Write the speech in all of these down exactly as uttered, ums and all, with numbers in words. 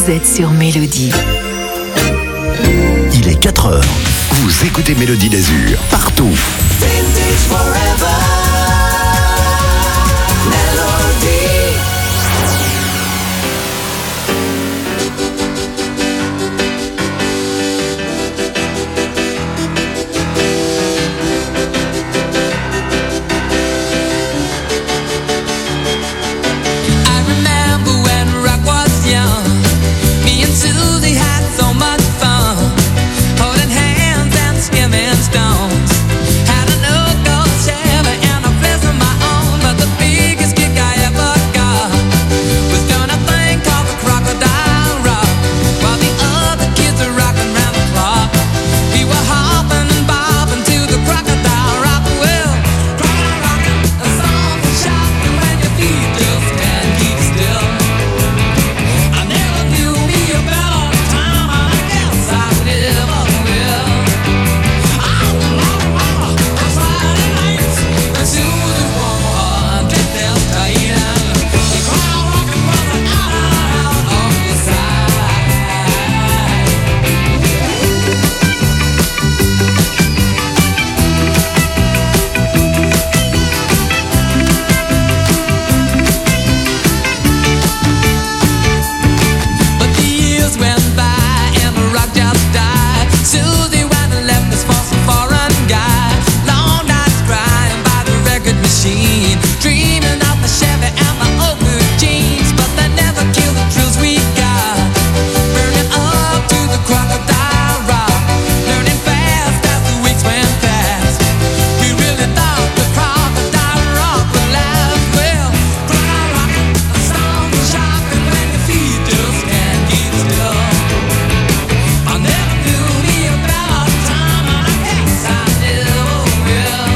vous êtes sur Mélodie. Il est quatre heures. Vous écoutez Mélodie d'Azur, partout. Vintage forever. Stones had a no-go Chevy and a place of my own, but the biggest kick I ever got was doing a thing called the Crocodile Rock, while the other kids were rocking round the clock. We were hopping and bobbing to the Crocodile Rock. Well, crocodile rocking, a song for shocking when your feet just can't keep still. I never knew me a better time, I guess I never will. Dreaming of the Chevy and the old blue jeans, but they never kill the thrills we got. Burning up to the Crocodile Rock, learning fast as the weeks went past. We really thought the Crocodile Rock would last. Well, crocodile rocking, a song for shocking when your feet just can't keep still. I never knew me a better time, and I guess I never will.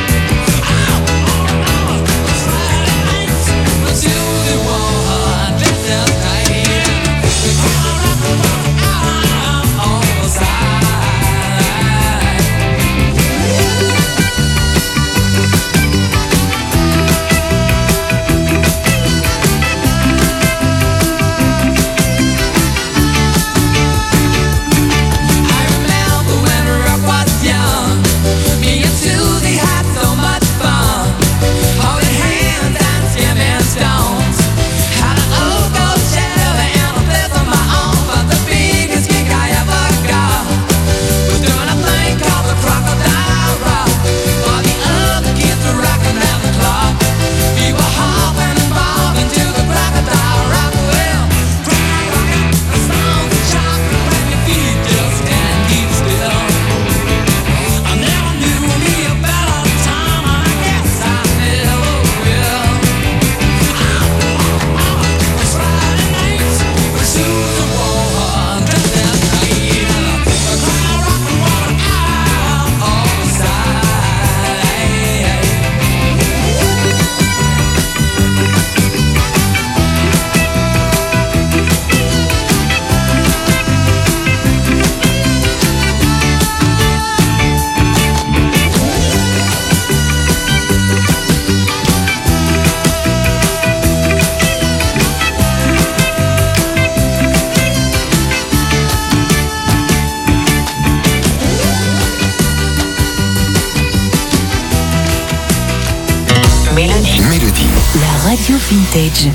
Mélodie. Mélodie. La radio vintage.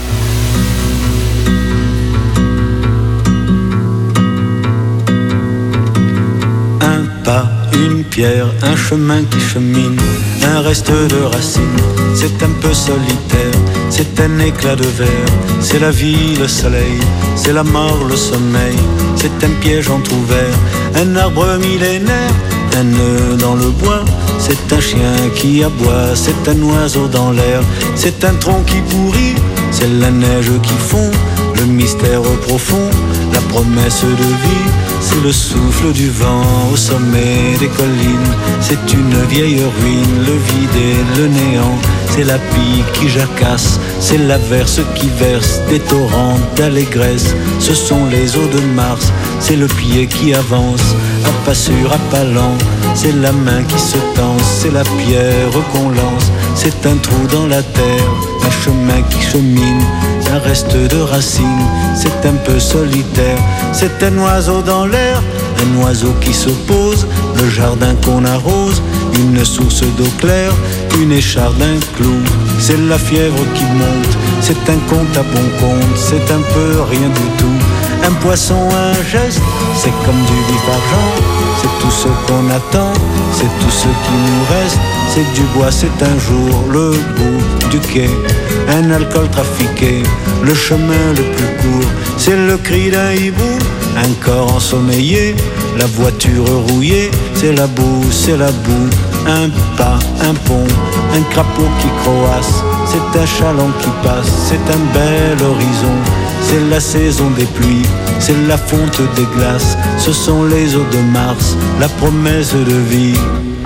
Un pas, une pierre, un chemin qui chemine, un reste de racines, c'est un peu solitaire, c'est un éclat de verre, c'est la vie, le soleil, c'est la mort, le sommeil, c'est un piège entrouvert, un arbre millénaire, un nœud dans le bois, c'est un chien qui aboie, c'est un oiseau dans l'air, c'est un tronc qui pourrit, c'est la neige qui fond, le mystère profond, la promesse de vie, c'est le souffle du vent au sommet des collines, c'est une vieille ruine, le vide et le néant, c'est la pie qui jacasse, c'est l'averse qui verse des torrents d'allégresse, ce sont les eaux de Mars, c'est le pied qui avance, à pas sûr, à pas lent, c'est la main qui se tend, c'est la pierre qu'on lance, c'est un trou dans la terre, un chemin qui chemine, un reste de racine. C'est un peu solitaire, c'est un oiseau dans l'air, un oiseau qui se pose, le jardin qu'on arrose, une source d'eau claire, une écharde, un clou. C'est la fièvre qui monte, c'est un compte à bon compte, c'est un peu rien du tout. Un poisson, un geste, c'est comme du vif argent, c'est tout ce qu'on attend, c'est tout ce qui nous reste. C'est du bois, c'est un jour le bout du quai, un alcool trafiqué, le chemin le plus court. C'est le cri d'un hibou, un corps ensommeillé, la voiture rouillée. C'est la boue, c'est la boue, un pas, un pont, un crapaud qui croasse. C'est un chaland qui passe, c'est un bel horizon. C'est la saison des pluies, c'est la fonte des glaces. Ce sont les eaux de Mars, la promesse de vie.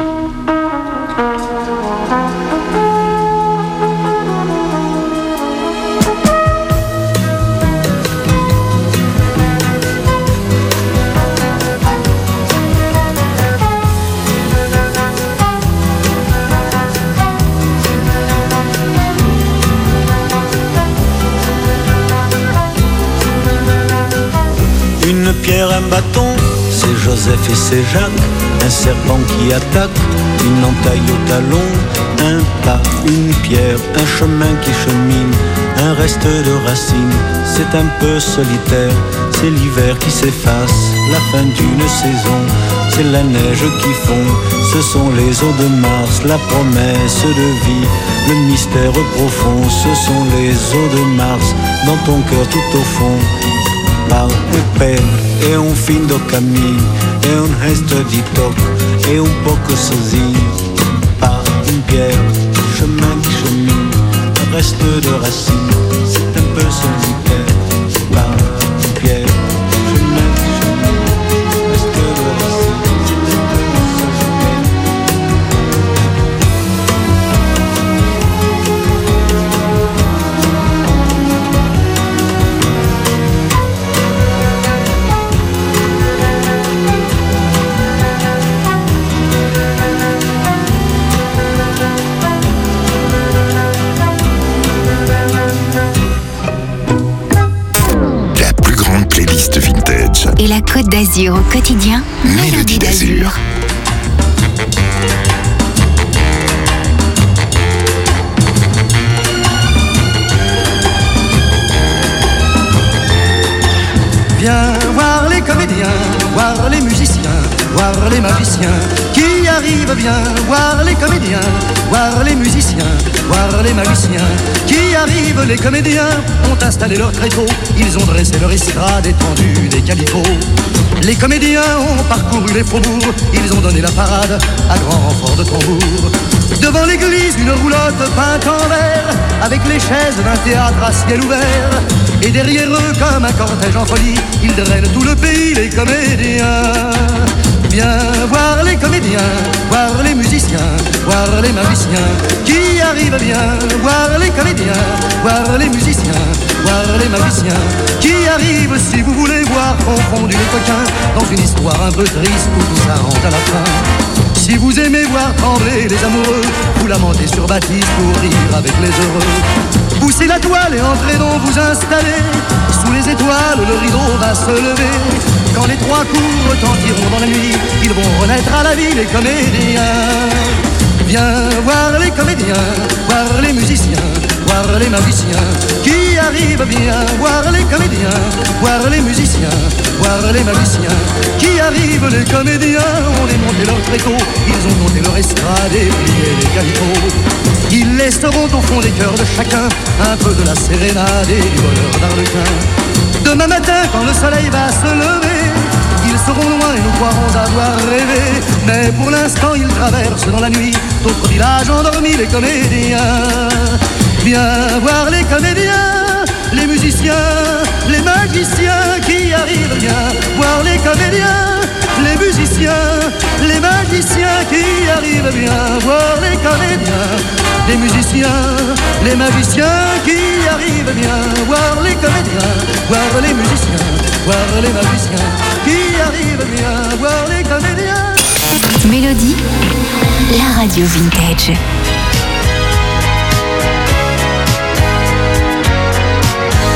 Une pierre, un bâton, c'est Joseph et c'est Jacques. Un serpent qui attaque, une entaille au talon. Un pas, une pierre, un chemin qui chemine, un reste de racines. C'est un peu solitaire, c'est l'hiver qui s'efface, la fin d'une saison. C'est la neige qui fond, ce sont les eaux de Mars, la promesse de vie, le mystère profond. Ce sont les eaux de Mars, dans ton cœur tout au fond. Mal e peine e um fim do caminho, é um resto de toque, é um pouco sozinho. Pas une pierre, chemin qui chemine, un reste de racine, c'est un peu solitaire. Pas une pierre, chemin qui chemine, un reste de racine, c'est un peu solitaire. Et la Côte d'Azur au quotidien, Mélodie d'Azur. Viens voir les comédiens, voir les musiciens, voir les magiciens qui arrivent. Viens voir les comédiens, voir les musiciens, voir les magiciens qui arrivent. Les comédiens ont installé leur tréteau, ils ont dressé leur estrade étendue des calicots. Les comédiens ont parcouru les faubourgs, ils ont donné la parade à grand renfort de tambour. Devant l'église, une roulotte peinte en vert, avec les chaises d'un théâtre à ciel ouvert. Et derrière eux, comme un cortège en folie, ils drainent tout le pays, les comédiens. Viens voir les comédiens, voir les musiciens, voir les magiciens qui arrivent. Viens voir les comédiens, voir les musiciens, voir les magiciens qui arrivent. Si vous voulez voir confondus les coquins dans une histoire un peu triste où tout s'arrange à la fin. Si vous aimez voir trembler les amoureux, vous lamentez sur Baptiste pour rire avec les heureux. Poussez la toile et entrez donc vous installer. Sous les étoiles, le rideau va se lever. Quand les trois coups retentiront dans la nuit, ils vont renaître à la vie, les comédiens. Viens voir les comédiens, voir les musiciens, voir les magiciens qui arrivent. Viens voir les comédiens, voir les musiciens, voir les magiciens qui arrivent. Les comédiens ont démonté leur tréteau, ils ont monté leur estrade et plié les calicots. Ils laisseront au fond des cœurs de chacun un peu de la sérénade et du bonheur d'Arlequin. Demain matin, quand le soleil va se lever, ils seront loin et nous croirons avoir rêvé. Mais pour l'instant, ils traversent dans la nuit d'autres villages endormis, les comédiens. Viens voir les comédiens, les musiciens, les magiciens qui arrivent. Viens voir les comédiens, les musiciens, les magiciens qui arrivent. Viens voir les comédiens, les musiciens, les magiciens qui arrivent. Viens voir les comédiens, voir les musiciens, voir les magiciens qui arrivent. Viens voir les comédiens. Mélodie, la radio vintage.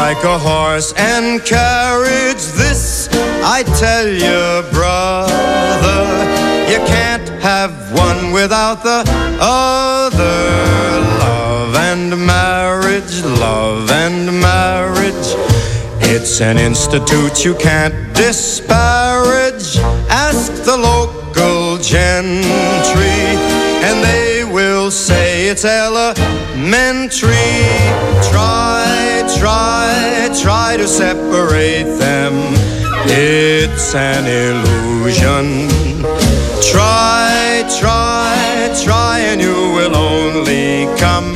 like a horse and carriage. This I tell you, brother, you can't have one without the other. Love and marriage, love and marriage, it's an institute you can't disparage. Ask the local gentry and they will say it's elementary. Try, try, try to separate them, it's an illusion. Try, try, try and you will only come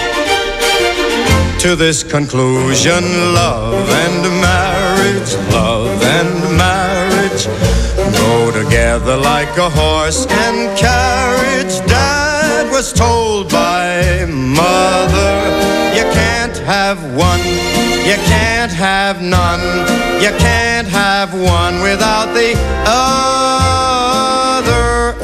to this conclusion. Love and marriage, love and marriage go together like a horse and carriage. Dad was told by mother, you can't have one, you can't have none, you can't have one without the other.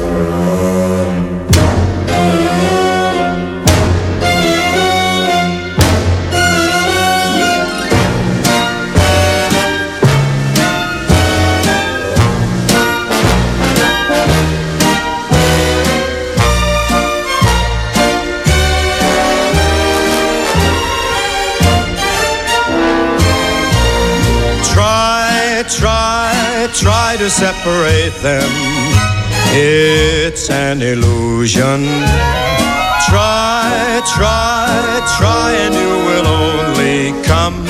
Try, try to separate them, it's an illusion. Try, try, try and you will only come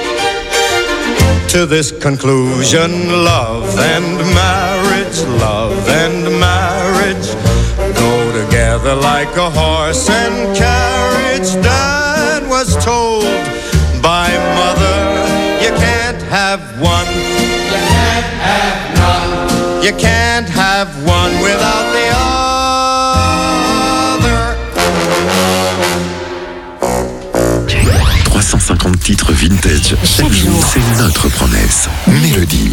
to this conclusion. Love and marriage, love and marriage go together like a horse and carriage. Dad was told by mother, you can't have one, you can't have none, you can't have one without the other. trois cent cinquante titres vintage chaque jour, c'est notre promesse. Mélodie.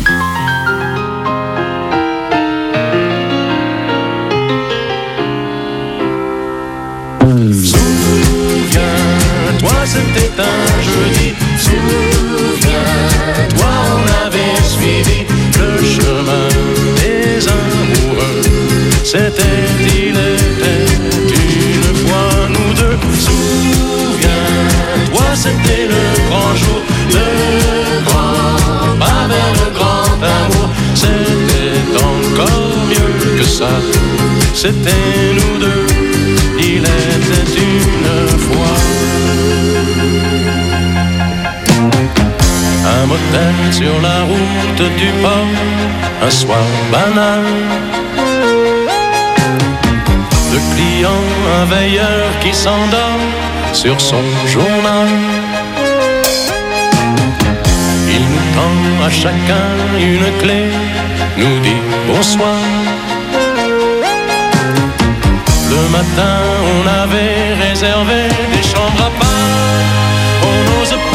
Souviens-toi, c'était un jeudi. Souviens-toi, on avait suivi le chemin des amoureux. C'était, il était une fois nous deux. Souviens-toi, c'était le grand jour, le grand pas vers le grand amour. C'était encore mieux que ça. C'était nous deux, il était une fois. Un motel sur la route du port, un soir banal. Le client, un veilleur qui s'endort sur son journal. Il nous tend à chacun une clé, nous dit bonsoir. Le matin, on avait réservé des chambres à part. On n'ose pas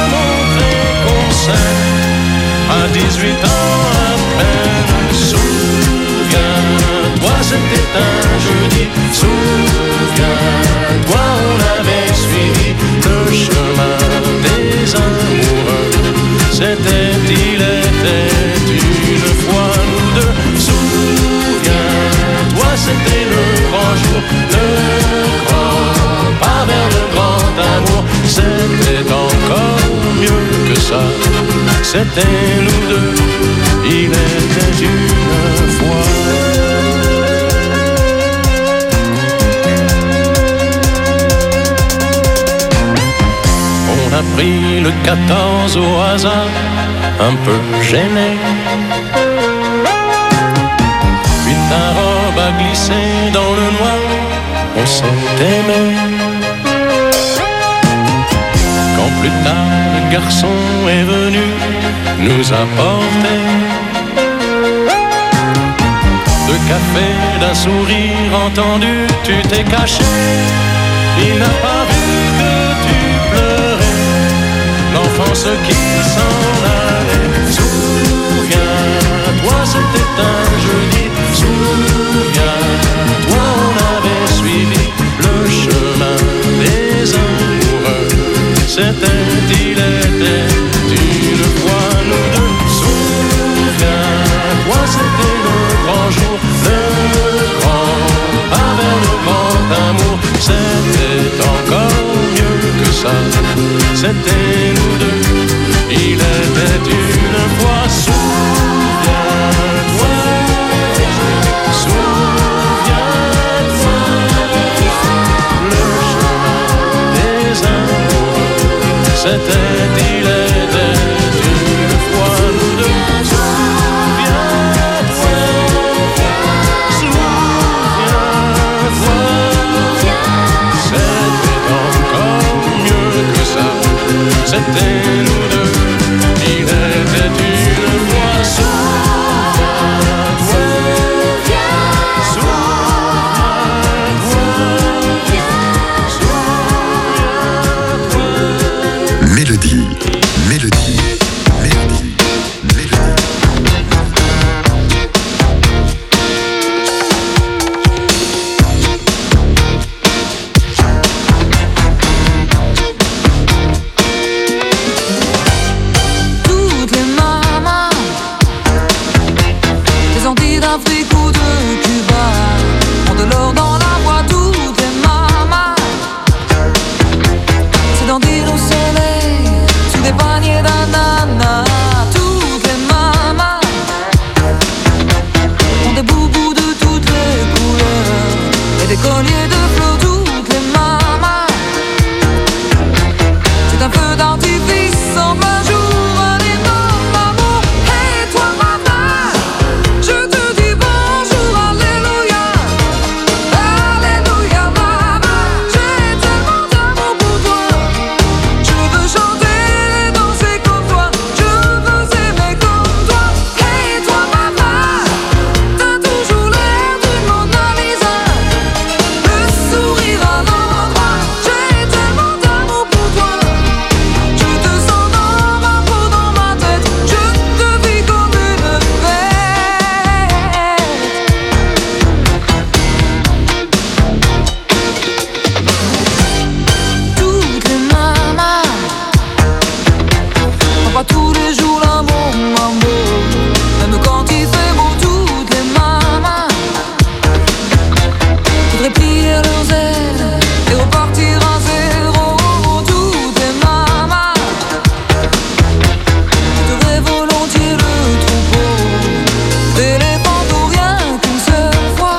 à dix-huit ans à peine. Souviens-toi, c'était un jeudi. Souviens-toi, on avait suivi le chemin des amoureux. C'était, il était une fois nous deux. Souviens-toi, c'était le grand jour, le grand pas vers le grand amour. C'était encore mieux que ça. C'était nous deux, il était une fois. On a pris le quatorze au hasard, un peu gêné. Puis ta robe a glissé dans le noir, on s'est aimé. Quand plus tard le garçon est venu nous apporter de café, d'un sourire entendu, tu t'es caché. Il n'a pas vu que tu pleurais, l'enfance qui s'en allait. Souviens-toi, c'était un jeudi. Souviens-toi, on avait suivi le chemin des amoureux. C'était, il était c'était nous deux. Il était une fois, souviens-toi, souviens-toi, le chemin des amoureux, c'était, il était une fois nous deux. Souviens-toi, souviens-toi, c'était encore mieux que ça, c'était nous deux. Il était une fois, souviens-toi, souviens-toi, souviens-toi. Mélodie, mélodie, mélodie, mélodie. Toutes les mamas des Antilles d'Afrique ou de Cuba ont de l'or dans la voix. Toutes les mamas c'est dandy au soleil sous des paniers d'ananas. Toutes les mamas ont des boubous de toutes les couleurs et des colliers de fleurs. Toutes les mamas c'est un feu d'artifice en plein jour, un énorme amour. Hey toi maman, je te dis bonjour, alléluia, alléluia maman. J'ai tellement d'amour pour toi, je veux chanter et danser comme toi, je veux aimer comme toi. Hey toi maman, t'as toujours l'air d'une Mona Lisa, le sourire à l'endroit. J'ai tellement d'amour pour toi, je te sens dans ma peau, dans ma tête, je te vis comme une fête. Toutes les mamas envoient tous les jours l'amour, l'amour, même quand il fait beau. Toutes les mamas voudraient plier leurs ailes et repartir à zéro. Toutes les mamas quitteraient volontiers le troupeau d'éléphants pour rien qu'une seule fois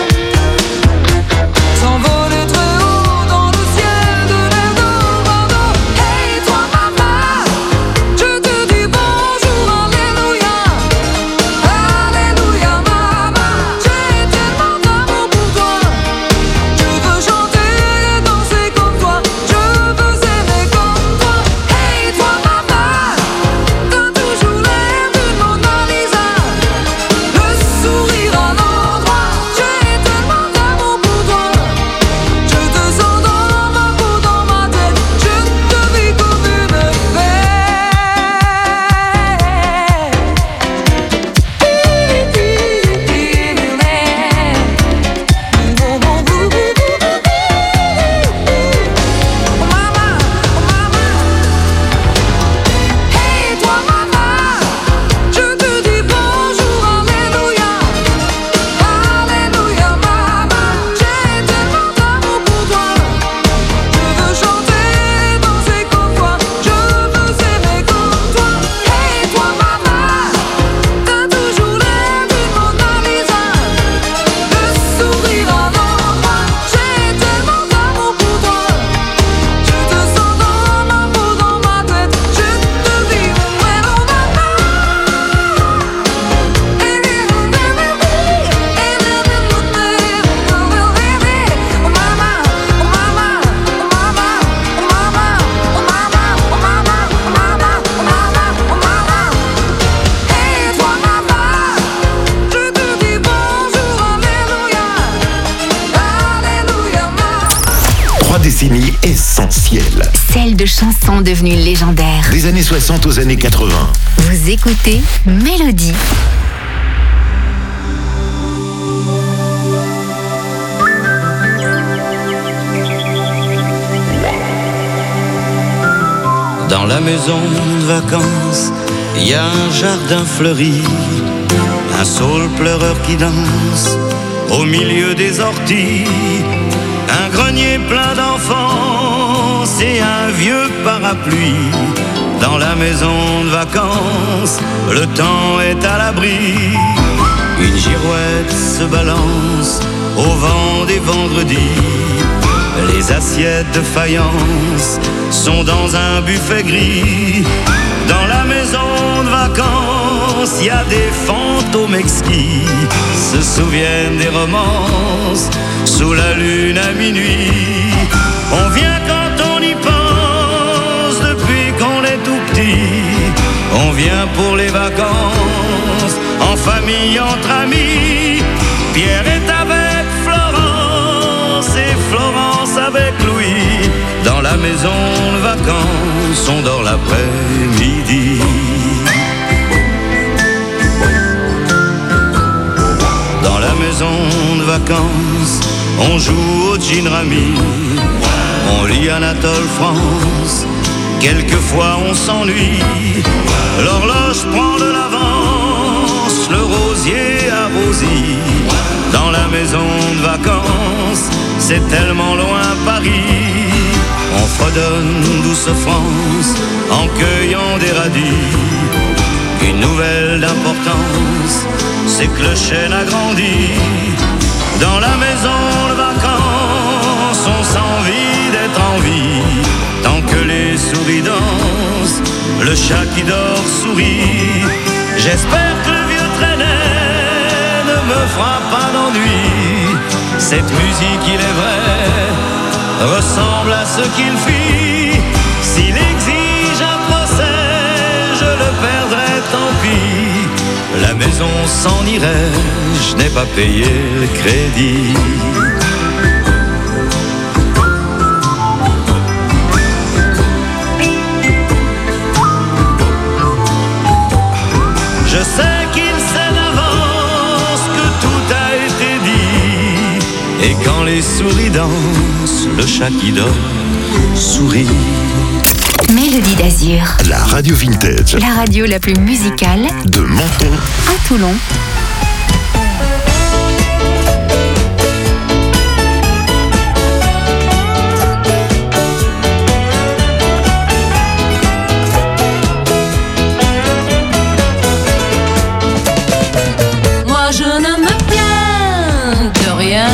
s'envoler très haut dans le ciel de l'Eldorado. Hey toi maman, je te dis bonjour, alléluia, alléluia maman. J'ai tellement d'amour pour toi, je veux chanter et danser comme toi, je veux aimer comme toi. Hey toi maman, t'as toujours l'air d'une Mona Lisa, le sourire à l'endroit. J'ai tellement d'amour pour toi, je te sens dans ma peau, dans ma tête, je te vis comme une Hey toi maman, je te dis bonjour, alléluia, alléluia maman. J'ai tellement d'amour pour toi, je veux chanter et danser comme toi, je veux aimer comme toi. Hey toi maman, t'as toujours l'air d'une Mona Lisa, le sourire à l'endroit. J'ai tellement d'amour pour toi, je te sens dans ma peau, dans ma tête, je te vis when oh maman. Hey toi maman, je te dis bonjour, alléluia, alléluia maman. Trois décennies essentielles. Celle de chansons devenues légendaires. Des années soixante aux années quatre-vingts. Vous écoutez Mélodie. Dans la maison de vacances, il y a un jardin fleuri, un saule pleureur qui danse au milieu des orties, un grenier plein d'enfants vacances et un vieux parapluie. Dans la maison de vacances, le temps est à l'abri. Une girouette se balance au vent des vendredis. Les assiettes de faïence sont dans un buffet gris. Dans la maison de vacances, y a des fantômes exquis. Se souviennent des romances sous la lune à minuit. On vient quand on y pense depuis qu'on est tout petit. On vient pour les vacances, en famille, entre amis. Pierre est avec Florence et Florence avec Louis. Dans la maison de vacances, on dort l'après-midi. Dans la maison de vacances, on joue au gin rami. On lit Anatole France. Quelquefois on s'ennuie. L'horloge prend de l'avance, le rosier arrosie. Dans la maison de vacances, c'est tellement loin Paris. On fredonne douce France en cueillant des radis. Une nouvelle d'importance, c'est que le chêne a grandi. Dans la maison de vacances, on s'envie d'être en vie. Tant que les souris dansent, le chat qui dort sourit. J'espère que le vieux traînet ne me fera pas d'ennui. Cette musique, il est vrai, ressemble à ce qu'il fit. S'il exige un procès, je le perdrai, tant pis. La maison s'en irait, je n'ai pas payé le crédit. Je sais qu'il sait d'avance que tout a été dit. Et quand les souris dansent, le chat qui dort sourit. Mélodie d'Azur. La radio vintage. La radio la plus musicale de Menton à Toulon. Moi je ne me plains de rien.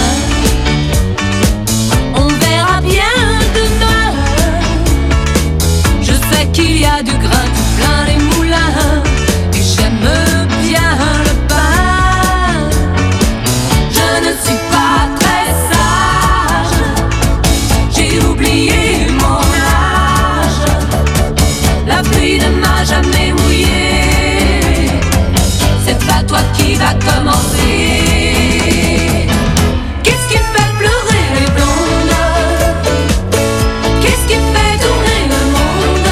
Qu'il y a du grain tout plein les moulins. Et j'aime bien le pain. Je ne suis pas très sage. J'ai oublié mon âge. La pluie ne m'a jamais mouillé. C'est pas toi qui va commencer. Qu'est-ce qui fait pleurer les blondes? Qu'est-ce qui fait tourner le monde?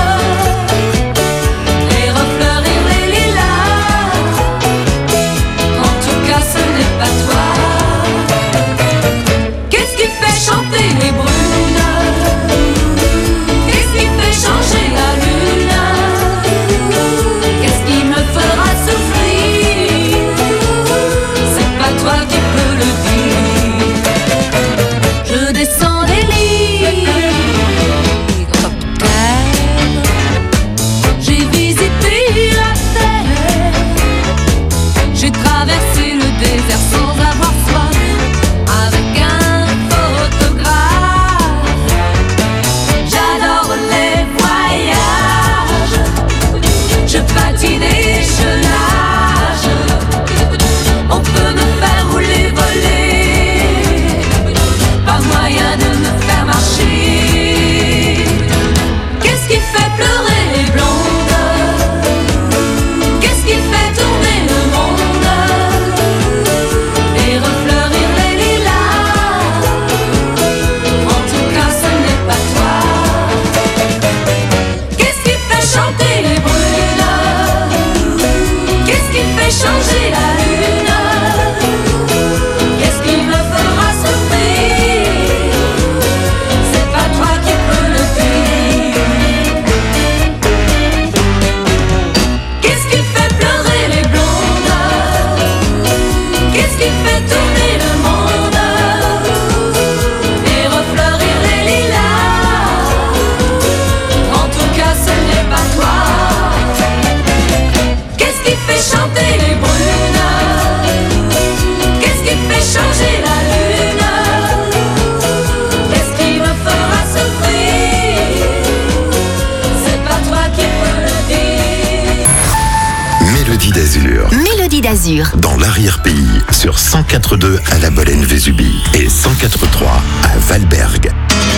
d'Azur. Mélodie d'Azur. Dans l'arrière-pays, sur cent quatre virgule deux à la Bolène-Vésubie et cent quatre virgule trois à Valberg.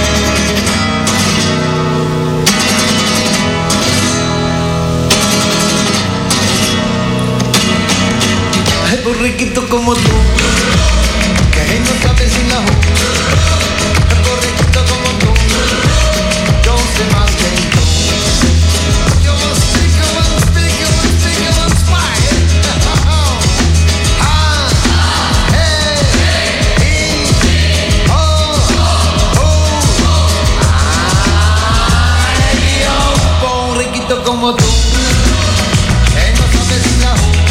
Borriquito como tú, que no sabes sin la ju. Borriquito como tú, yo sé más que tú. Yo speak, I will speak, I will speak, I will speak. Ah, hey, hey, oh, oh, ay, oh. Borriquito como tú, que no sabes sin la ju.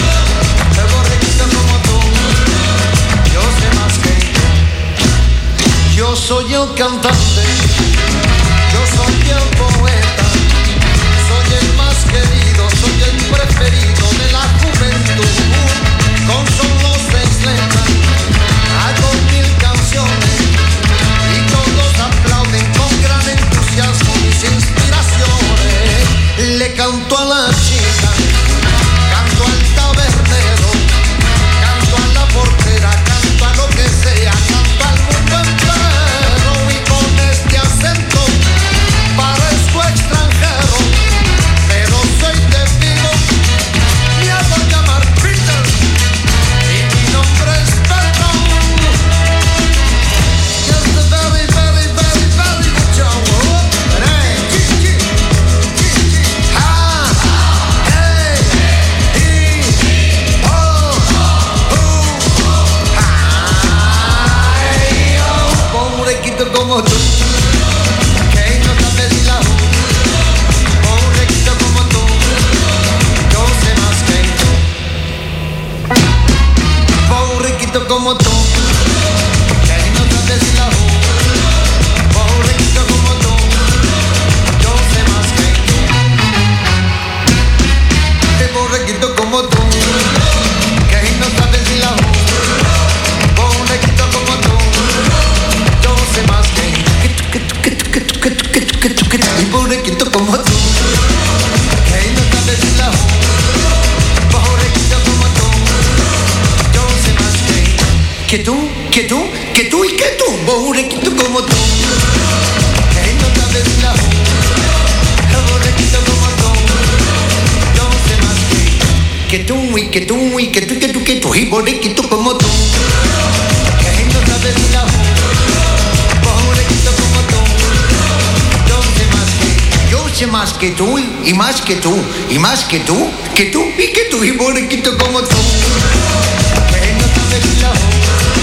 Yo soy el cantante, yo soy el poeta, soy el más querido, soy el preferido de la juventud. Con solo seis letras hago mil canciones y todos aplauden con gran entusiasmo mis inspiraciones. Le canto a la chica, canto al tabernero, canto a la portera, canto a lo que sea, canto al mundo entero. Parezco extranjero, pero soy de Vigo. Me hago llamar Peter y mi nombre es Perdón. Just a very, very, very, very good job. Hey, chi, chi, chi, chi. Ah, hey, he, oh, oh, ay, oh. Pobrequito como tú. Como tú, que no sabes la ju. Pobrequito como tú, yo sé más que tú. Que pobrequito como tú, que no sabes la ju. Pobrequito como tú, yo sé más que tú. Que tú, que tú, que tú, que tú, que tú, que tú, que tú, que tú. Pobrequito como tú, que no sabes la ju. Que tú, que tú, que tú y que tú, borrequito como tú, que no sabes la ju, borrequito como tú, yo sé más que que tú y que tú y que tú, que tú, que tú, y borrequito como tú, que no sabes la ju, borrequito como tú, yo sé más que, yo sé más que tú y más que tú, y más que tú, que tú y que tú, y borrequito como tú, que no sabes la ju.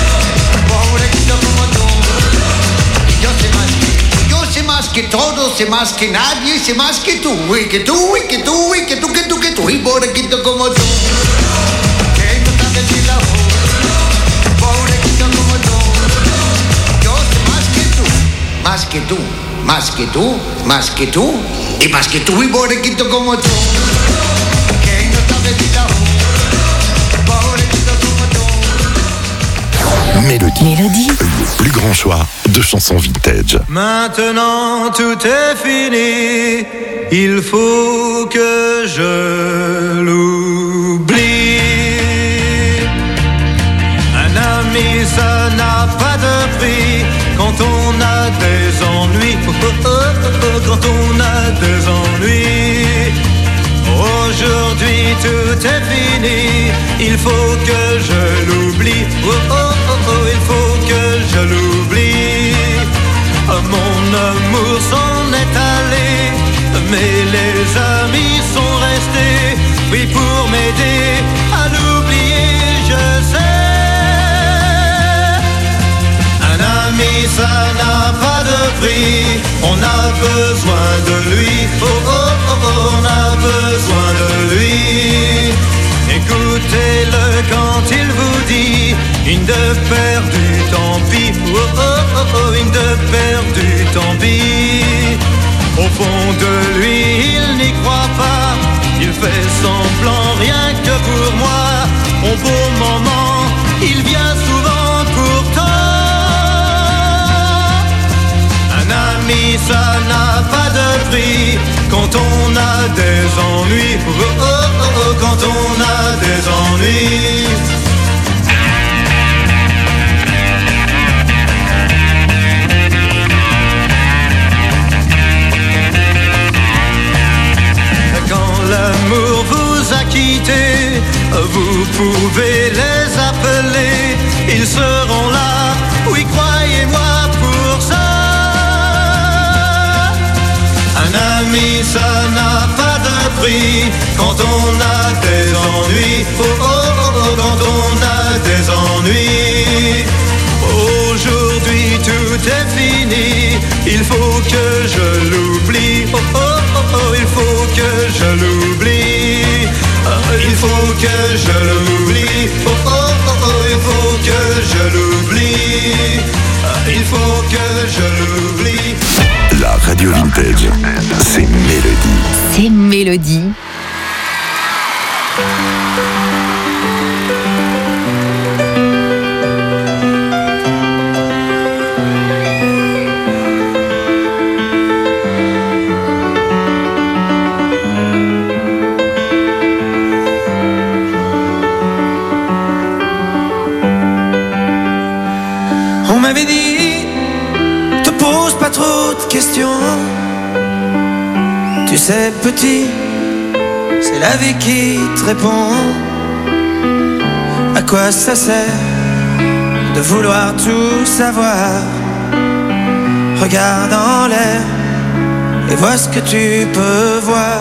Más que todo, sé más que nadie, sé más que tú, y que tú, y que tú, y que tú, que tú, que tú, y pobrequito como tú, que no sabes ni la ju, pobrequito como tú, yo sé más que tú, más que tú, más que tú, más que tú, y más que tú, y pobrequito como tú, que no sabes ni la ju, pobrequito como tú. Mélodie. Mélodie. Le plus grand choix de chansons vintage. Maintenant tout est fini, il faut que je l'oublie. Un ami ça n'a pas de prix quand on a des ennuis, oh, oh, oh, oh, quand on a des ennuis. Aujourd'hui tout est fini, il faut que je l'oublie, oh, oh, oh, oh, il faut que je l'oublie. Mon amour s'en est allé, mais les amis sont restés, oui, pour m'aider à l'oublier, je sais. Un ami ça n'a pas de prix, on a besoin de lui, oh, oh, oh, oh, on a besoin de lui. Écoutez-le quand il vous dit une de perdue, tant pis, oh, oh, oh, oh, une de perdue, tant pis. Au fond de lui, il n'y croit pas, il fait semblant rien que pour moi. Au beau moment, il vient souvent pourtant. Un ami, ça n'a pas de prix quand on a des ennuis, oh, oh, oh, oh, quand on a quitter, vous pouvez les appeler, ils seront là, oui croyez-moi pour ça. Un ami ça n'a pas de prix, quand on a des ennuis, oh oh oh, oh quand on a des ennuis. Aujourd'hui tout est fini, il faut que je l'oublie, oh oh oh, oh il faut que je l'oublie, il faut que je l'oublie, oh oh oh, oh il faut que je l'oublie, il faut que je l'oublie. La radio vintage, c'est Mélodie. C'est Mélodie. On m'avait dit, te pose pas trop de questions. Tu sais petit, c'est la vie qui te répond. À quoi ça sert de vouloir tout savoir? Regarde en l'air et vois ce que tu peux voir.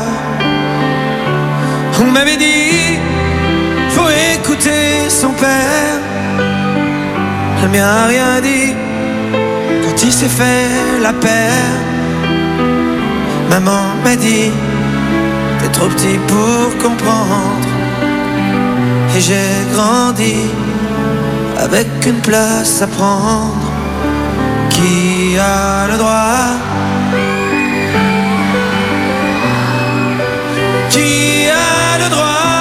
On m'avait dit, faut écouter son père. Le mien a rien dit quand il s'est fait la paire. Maman m'a dit, t'es trop petit pour comprendre. Et j'ai grandi avec une place à prendre. Qui a le droit? Qui a le droit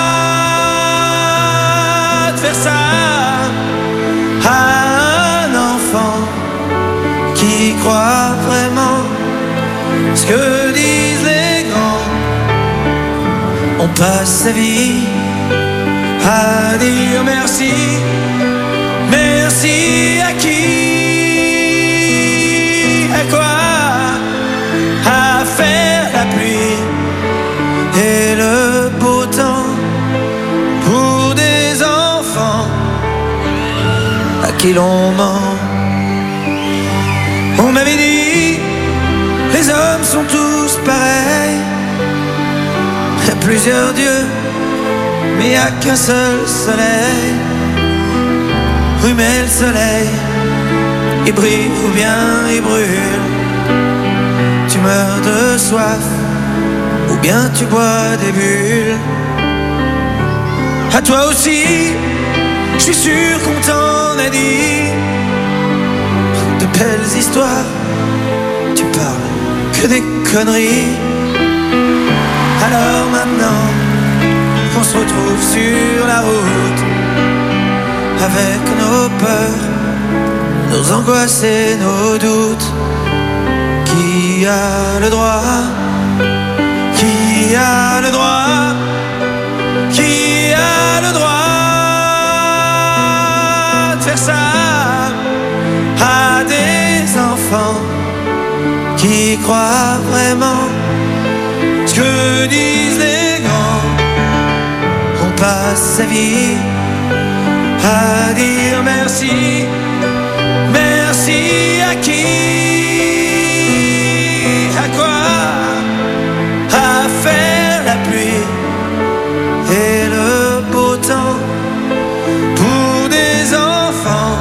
de faire ça à un enfant qui croit vraiment ce que disent les grands? On passe sa vie à dire merci. Merci à qui? À quoi? À faire la pluie et le beau temps pour des enfants à qui l'on ment. On m'avait dit, les hommes sont tous pareils. Il y a plusieurs dieux, mais il n'y a qu'un seul soleil. Oui mais le soleil, il brille ou bien il brûle. Tu meurs de soif ou bien tu bois des bulles. À toi aussi, je suis sûr qu'on t'en a dit de belles histoires. Tu parles que des conneries. Alors maintenant on se retrouve sur la route avec nos peurs, nos angoisses et nos doutes. Qui a le droit? Qui a le droit? Qui a le droit de faire ça à des enfants qui croient vraiment ce que disent les grands? On passe sa vie à dire merci. Merci à qui? À quoi? À faire la pluie et le beau temps pour des enfants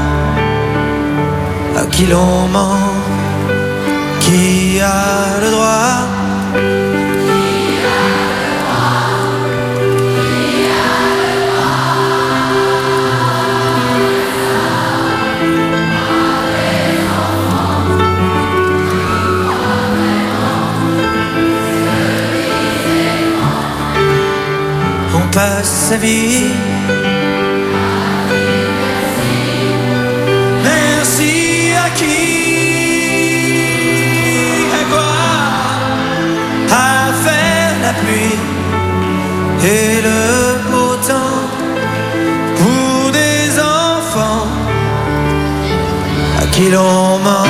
à qui l'on ment. Qui a le droit? Passe sa vie. Merci à qui? À quoi? À faire la pluie et le beau temps pour des enfants à qui l'on ment.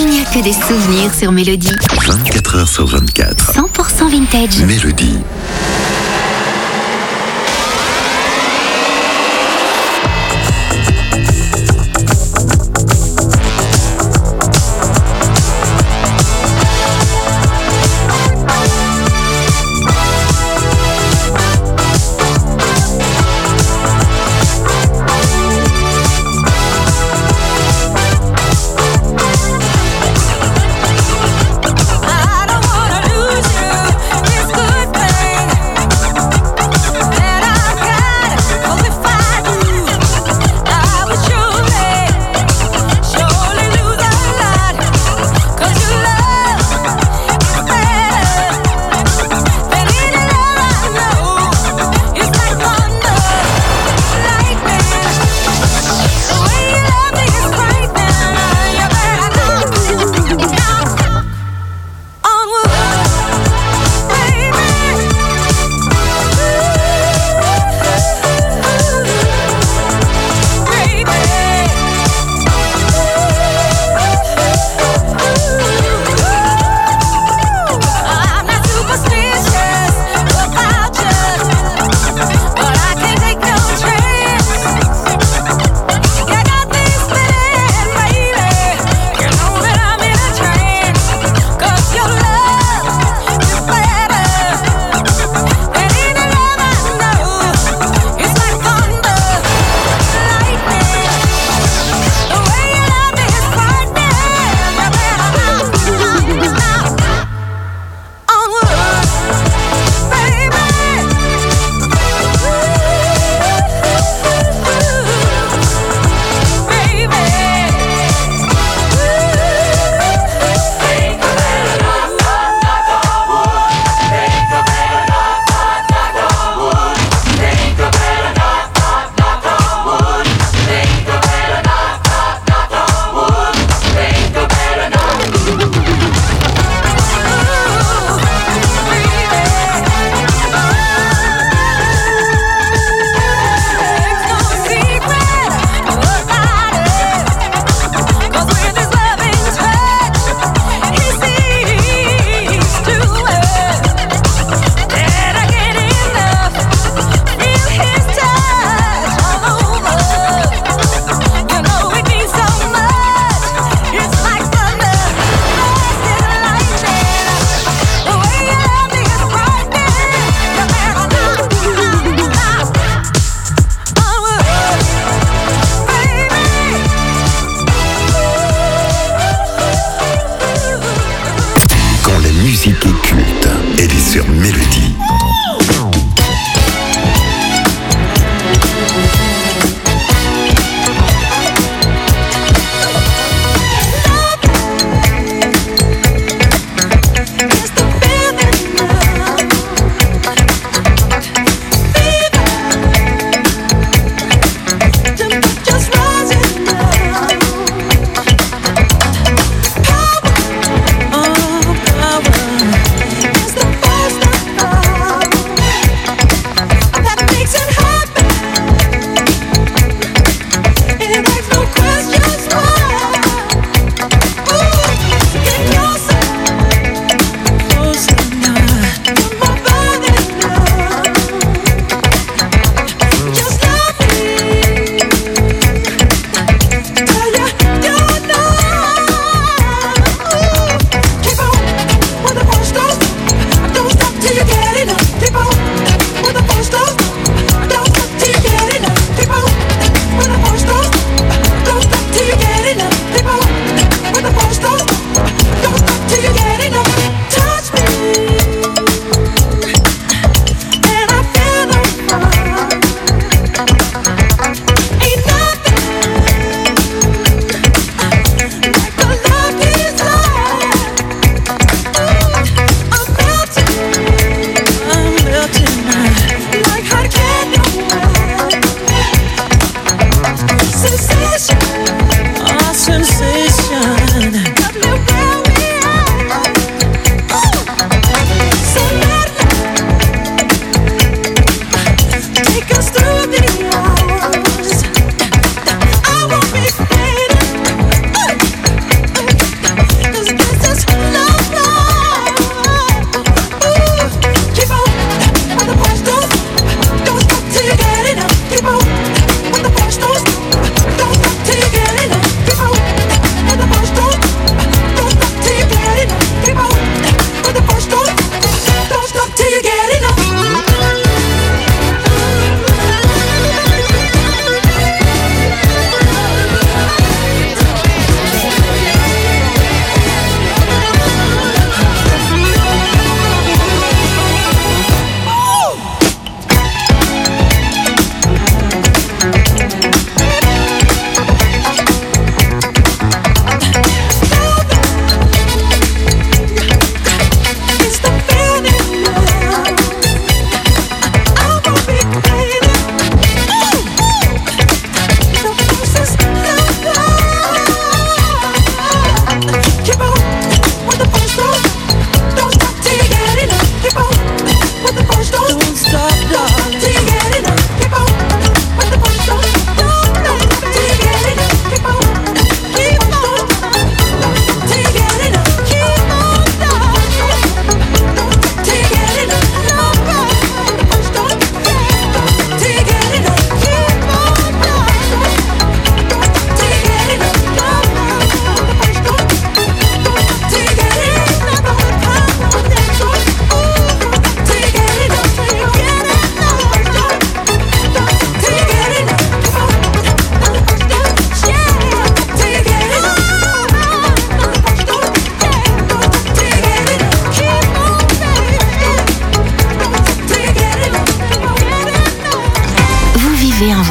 Il n'y a que des souvenirs sur Mélodie. vingt-quatre heures sur vingt-quatre. cent pour cent vintage. Mélodie. I don't wanna lose you, this good thing.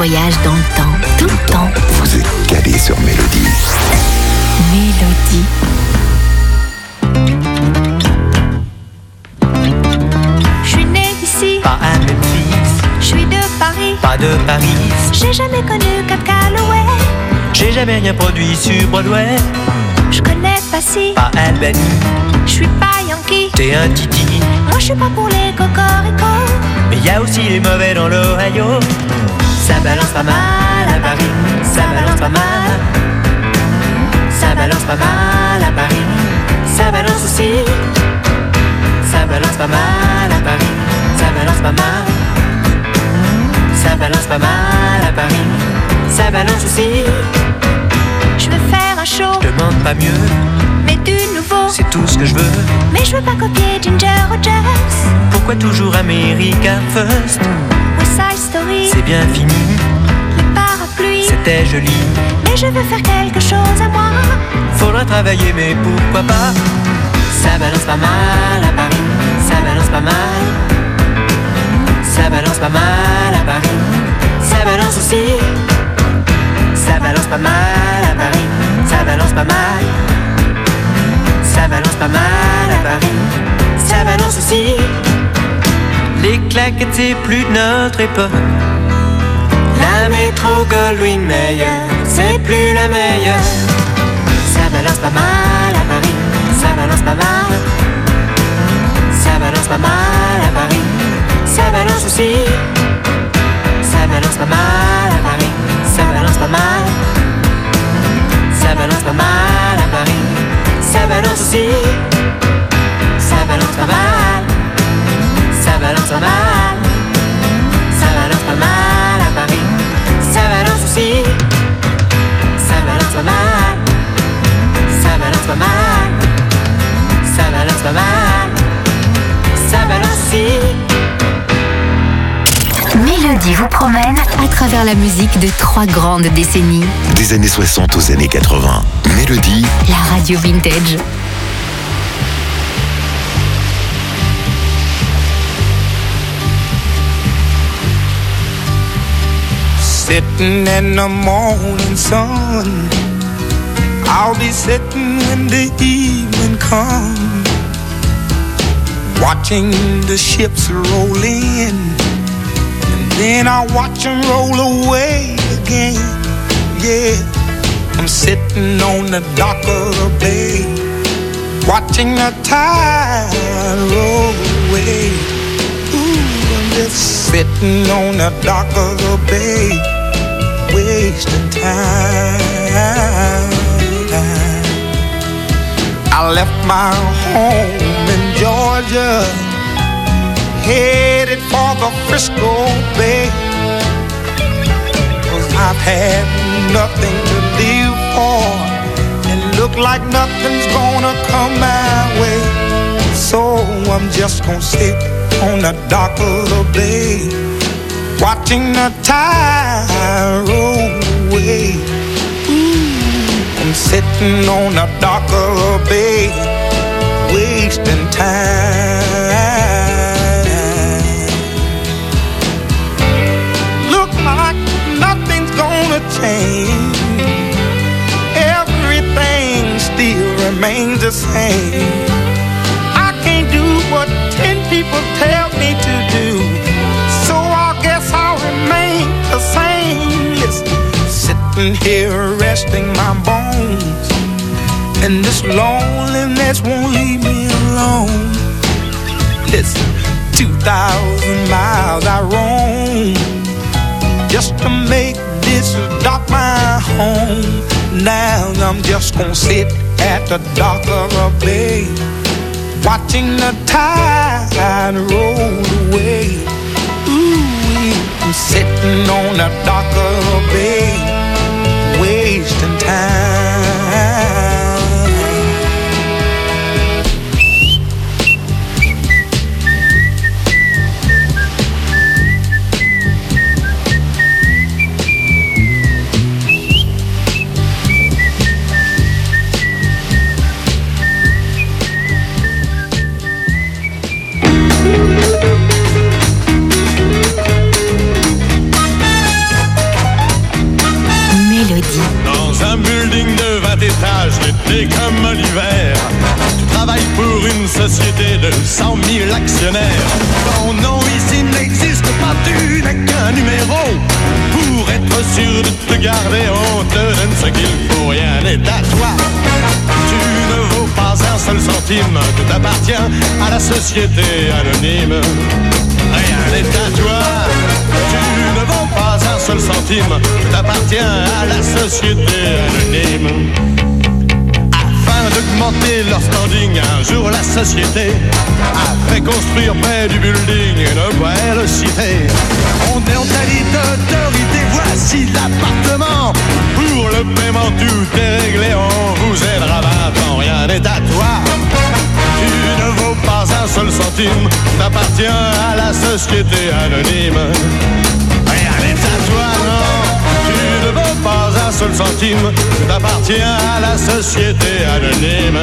voyage dans le temps, tout le temps. Vous êtes calé sur Mélodie. Mélodie. Je suis née ici, pas à Memphis, je suis de Paris, pas de Paris. J'ai jamais connu Cab Calloway, j'ai jamais rien produit sur Broadway. Je connais pas si, pas Albany, je suis pas Yankee, t'es un titi. Moi je suis pas pour les cocoricots, mais y a aussi les mauvais dans l'Ohio. Ça balance pas mal à Paris, ça balance pas mal. Ça balance pas mal à Paris, ça balance aussi. Ça balance pas mal à Paris, ça balance pas mal. Ça balance pas mal à Paris, ça balance aussi. Je veux faire un show, je demande pas mieux, mais du nouveau, c'est tout ce que je veux. Mais je veux pas copier Ginger Rogers. Pourquoi toujours America First? West Side Story, c'est bien fini. Les parapluies, c'était joli. Mais je veux faire quelque chose à moi. Faudra travailler, mais pourquoi pas? Ça balance pas mal à Paris, ça balance pas mal. Ça balance pas mal à Paris, ça balance aussi. Ça balance pas mal à Paris, ça balance pas mal. Ça balance pas mal à Paris, ça balance aussi. Les claquettes c'est plus de notre époque. La métro Goldwyn Mayer, c'est plus la meilleure. Ça balance pas mal à Paris, ça balance pas mal. Ça balance pas mal à Paris, ça balance aussi. Ça balance pas mal à Paris, ça balance pas mal. Ça balance pas mal à Paris, ça balance aussi. Ça balance pas mal, ça balance pas mal. Ça balance pas mal à Paris, ça balance aussi. Ça balance pas mal, ça balance pas mal. Ça balance pas mal, ça balance aussi. Mélodie vous promène à travers la musique de trois grandes décennies. Des années soixante aux années quatre-vingts. Mélodie. La radio vintage. Sitting in the morning sun, I'll be sitting when the evening comes, watching the ships roll in, and then I'll watch them roll away again. Yeah, I'm sitting on the dock of the bay, watching the tide roll away. Ooh, I'm just sitting on the dock of the bay, wasting time. I left my home in Georgia, headed for the Frisco Bay, 'cause I've had nothing to live for, and look like nothing's gonna come my way. So I'm just gonna sit on the dock of the bay, watching the tide roll away. Ooh, I'm sitting on the dock of the bay, wasting time. Look like nothing's gonna change, everything still remains the same. I can't do what ten people tell me to do, so I guess I'll remain the same. Listen, sitting here resting my bones, and this loneliness won't leave me alone. Listen, two thousand miles I roam, just to make this dock my home. Now I'm just gonna sit at the dock of a bay, watching the tide roll away. Ooh, I'm sitting on the dock of a bay, wasting time. l'hiver. Tu travailles pour une société de cent mille actionnaires. Ton nom ici n'existe pas, tu n'es qu'un numéro. Pour être sûr de te garder, on te donne ce qu'il faut, rien n'est à toi. Tu ne vaux pas un seul centime, tout appartient à la société anonyme. Rien n'est à toi. Tu ne vaux pas un seul centime, tout appartient à la société anonyme. Afin d'augmenter leur standing, un jour la société a fait construire près du building une belle cité. On est en qualité d'autorité, voici l'appartement. Pour le paiement tout est réglé, on vous aidera vingt ans, rien n'est à toi. Tu ne vaux pas un seul centime, t'appartiens à la société anonyme. Rien n'est à toi, non. Tu ne vaux pas un seul centime, t'appartiens à la société anonyme.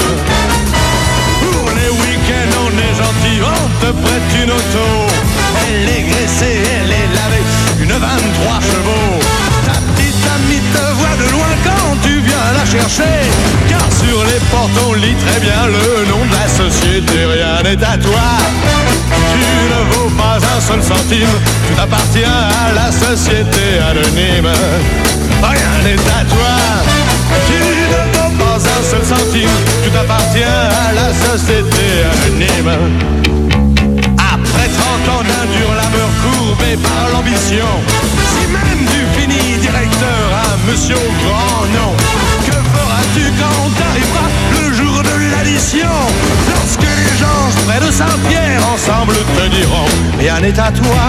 Pour les week-ends, on est gentil, on te prête une auto. Elle est graissée, elle est lavée, une vingt-trois chevaux. Ta petite amie te voit de loin quand tu viens la chercher. Car sur les portes on lit très bien le nom de la société. Rien n'est à toi. Tu ne vaux pas un seul centime, tu t'appartiens à la société anonyme. Rien n'est à toi. Tu ne vaux pas un seul centime, tu t'appartiens à la société anonyme. Après trente ans d'un dur labeur courbé par l'ambition, si même tu finis directeur à monsieur au grand nom, que feras-tu quand t'arriveras le jour de l'addition? Lorsque les gens près de Saint-Pierre ensemble te diront rien n'est à toi.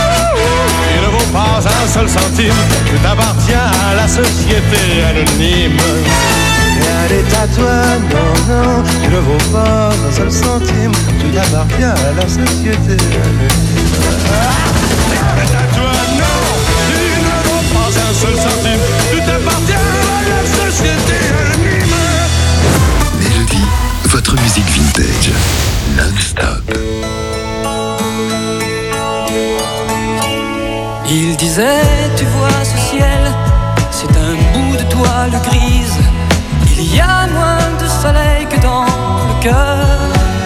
Il ne vaut pas un seul centime, tu t'appartiens à la société anonyme. Rien n'est à toi, non, non, tu ne vaux pas un seul centime, tu t'appartiens à la société anonyme. Rien n'est à toi, non, tu ne vaux pas un seul centime, tu t'appartiens à la société anonyme. Mélodie, votre musique vintage, non-stop. Il disait, tu vois ce ciel, c'est un bout de toile grise. Il y a moins de soleil que dans le cœur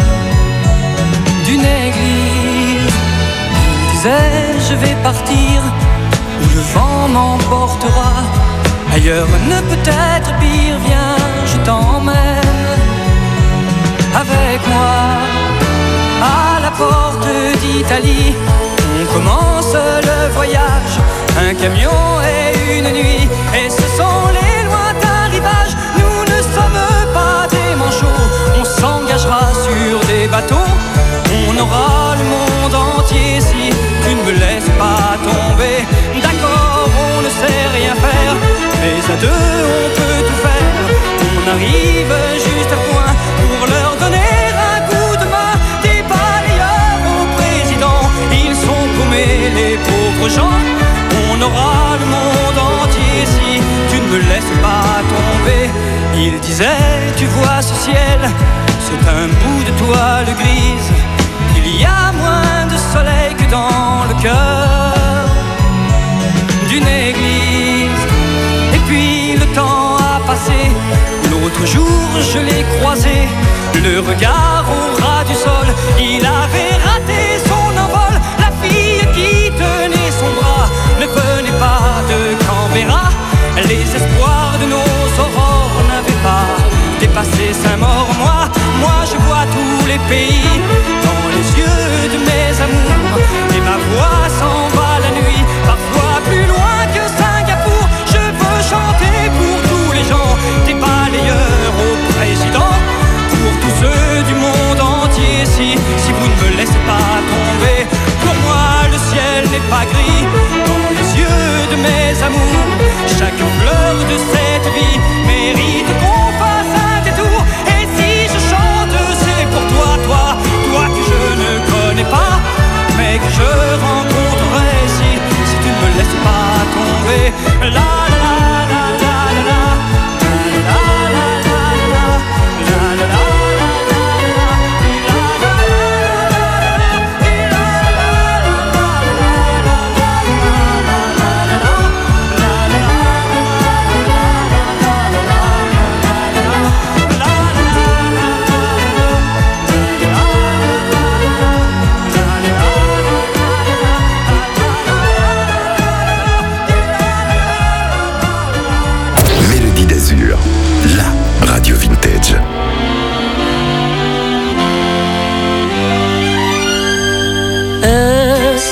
d'une église. Il disait, je vais partir où le vent m'emportera. Ailleurs ne peut être pire, viens, je t'emmène avec moi à la porte d'Italie. On commence le voyage, un camion et une nuit, et ce sont les lointains rivages. Nous ne sommes pas des manchots, on s'engagera sur des bateaux. On aura le monde entier si tu ne me laisses pas tomber. D'accord, on ne sait rien faire, mais à deux on peut tout faire. On arrive juste à point pour leur donner un coup de main. Des balayeurs au président, ils sont paumés les pauvres gens. On aura le monde entier si tu ne me laisses pas tomber. Il disait, tu vois ce ciel, c'est un bout de toile grise. Il y a moins de soleil que dans le cœur d'une église. Et puis le temps a passé, l'autre jour je l'ai croisé, le regard au ras du sol, il avait raté son envol. La fille qui tenait son bras ne venait pas de Canberra. Les espoirs de nos aurores n'avaient pas dépassé Saint-Maur. Moi, moi je vois tous les pays dans les yeux de mes amours, et ma voix s'en va la nuit, parfois plus loin que Singapour. Je veux chanter pour tous les gens, des balayeurs au président, pour tous ceux du monde entier. Si, si vous ne me laissez pas tomber, pour moi le ciel n'est pas gris. Dans les yeux de mes amours, chaque fleur de cette vie mérite qu'on fasse un détour. Et si je chante, c'est pour toi, toi, toi que je ne connais pas, mais que je rencontrerai si, si tu ne me laisses pas tomber. La la la la la la.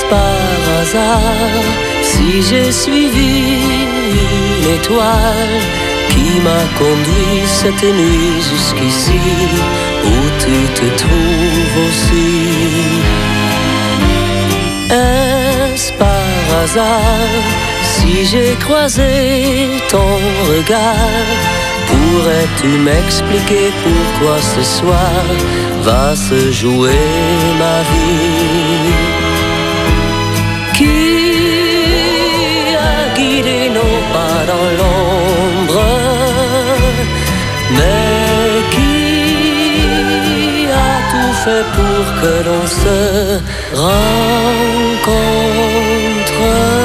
par hasard si j'ai suivi une étoile qui m'a conduit cette nuit jusqu'ici où tu te trouves aussi? Est-ce par hasard si j'ai croisé ton regard? Pourrais-tu m'expliquer pourquoi ce soir va se jouer ma vie? Qui a guidé nos pas dans l'ombre? Mais qui a tout fait pour que l'on se rencontre?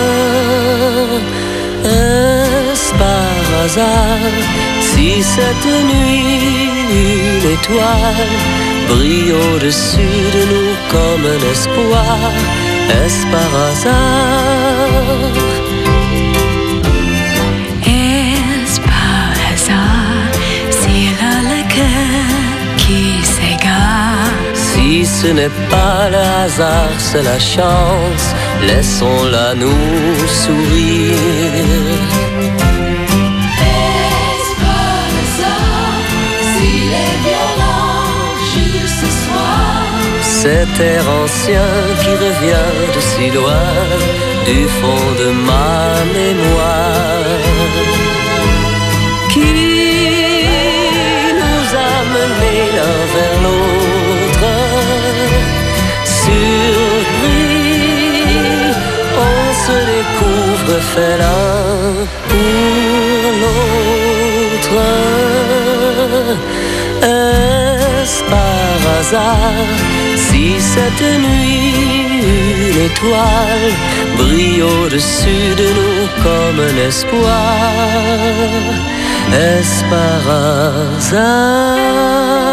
Est-ce par hasard si cette nuit une étoile brille au-dessus de nous comme un espoir? Est-ce par hasard? Est-ce par hasard s'il a le cœur qui s'égare? Si ce n'est pas le hasard, c'est la chance, laissons-la nous sourire. Est-ce par hasard s'il est violent juste ce soir? Cet air ancien qui revient de si loin, du fond de ma mémoire, qui nous a menés l'un vers l'autre. Surpris, on se découvre fait l'un pour l'autre. Est-ce par hasard si cette nuit une étoile brille au-dessus de nous comme un espoir? Est-ce par hasard?